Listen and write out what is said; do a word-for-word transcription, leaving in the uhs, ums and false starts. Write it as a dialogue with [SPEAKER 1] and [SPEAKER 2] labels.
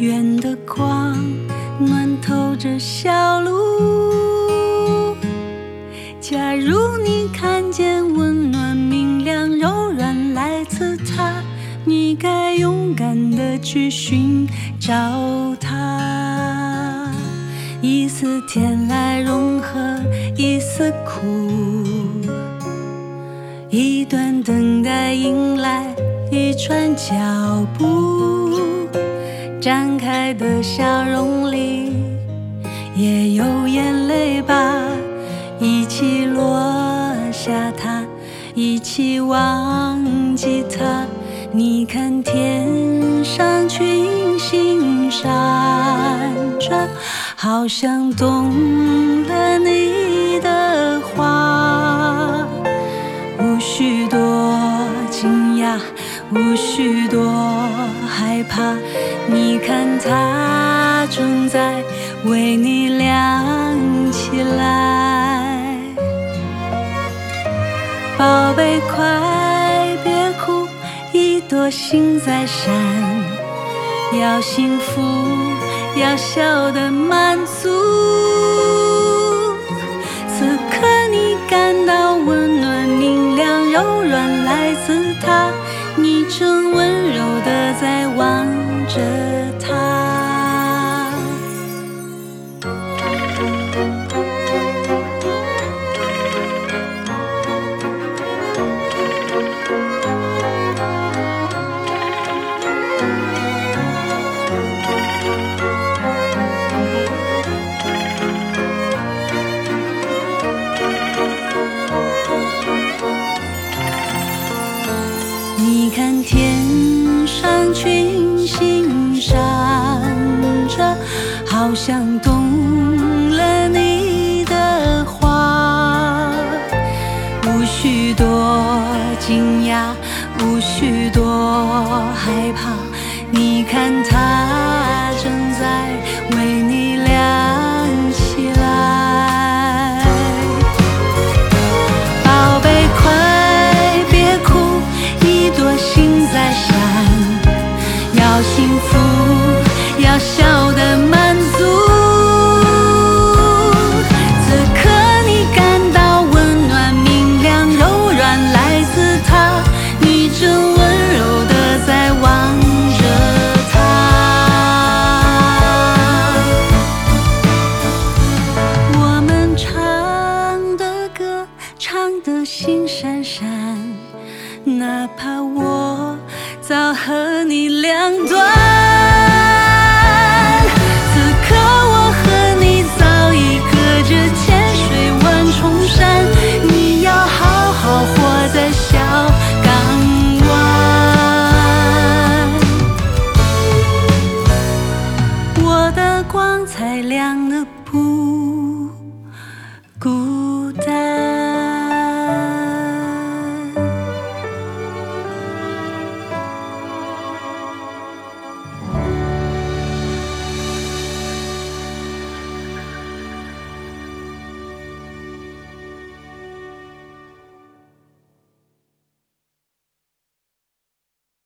[SPEAKER 1] 远的光暖透着小路。假如你看见温暖明亮柔软来自它，你该勇敢地去寻找它。一丝甜来融合一丝苦，一段等待迎来一串脚步。展开的笑容里也有眼泪吧，一起落下它，一起忘记它。你看天上群星闪着，好像动了你的话。无需多惊讶，无需多害怕，你看它正在为你亮起来。宝贝快别哭，一朵心在闪，要幸福要笑得满足。此刻你感到温暖明亮柔软来自它，你正温柔地在望着它。你看天上群星闪着，好像动了你的话。无需多惊讶，无需多害怕，你看它正在为你亮起来。宝贝快别哭，一朵心在闪，要幸福要笑得满足。此刻你感到温暖明亮柔软来自它，你正温柔地在望着它。我们唱的歌唱得心闪闪，哪怕我早和你两端。此刻我和你早已隔着千水万重山，你要好好活在小港湾。我的光才亮得不